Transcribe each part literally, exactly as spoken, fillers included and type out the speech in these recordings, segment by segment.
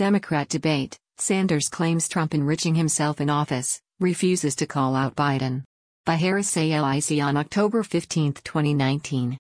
Democrat debate, Sanders claims Trump enriching himself in office, refuses to call out Biden. By Harris Salic on October fifteenth, twenty nineteen.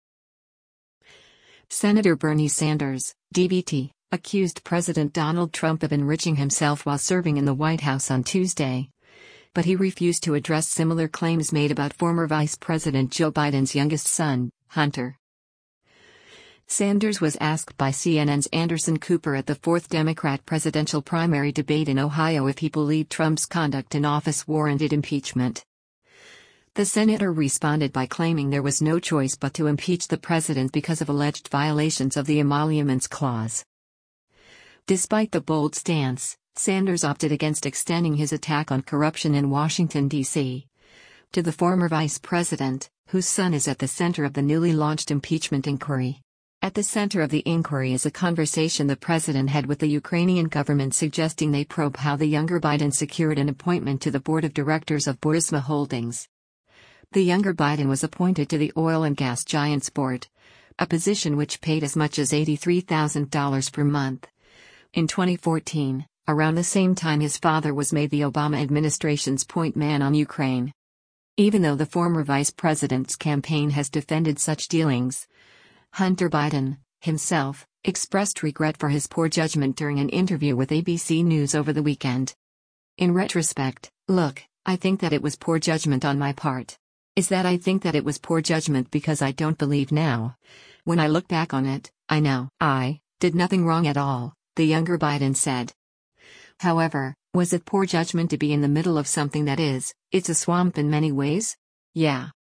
Senator Bernie Sanders, D B T, accused President Donald Trump of enriching himself while serving in the White House on Tuesday. But he refused to address similar claims made about former Vice President Joe Biden's youngest son, Hunter. Sanders was asked by C N N's Anderson Cooper at the fourth Democrat presidential primary debate in Ohio if he believed Trump's conduct in office warranted impeachment. The senator responded by claiming there was no choice but to impeach the president because of alleged violations of the Emoluments Clause. Despite the bold stance, Sanders opted against extending his attack on corruption in Washington, D C to the former vice president, whose son is at the center of the newly launched impeachment inquiry. At the center of the inquiry is a conversation the president had with the Ukrainian government suggesting they probe how the younger Biden secured an appointment to the board of directors of Burisma Holdings. The younger Biden was appointed to the oil and gas giant's board, a position which paid as much as eighty-three thousand dollars per month. In twenty fourteen, around the same time his father was made the Obama administration's point man on Ukraine. Even though the former vice president's campaign has defended such dealings, Hunter Biden, himself, expressed regret for his poor judgment during an interview with A B C News over the weekend. In retrospect, look, I think that it was poor judgment on my part. Is that I think that it was poor judgment because I don't believe now. When I look back on it, I know I did nothing wrong at all, the younger Biden said. However, was it poor judgment to be in the middle of something that is, it's a swamp in many ways? Yeah.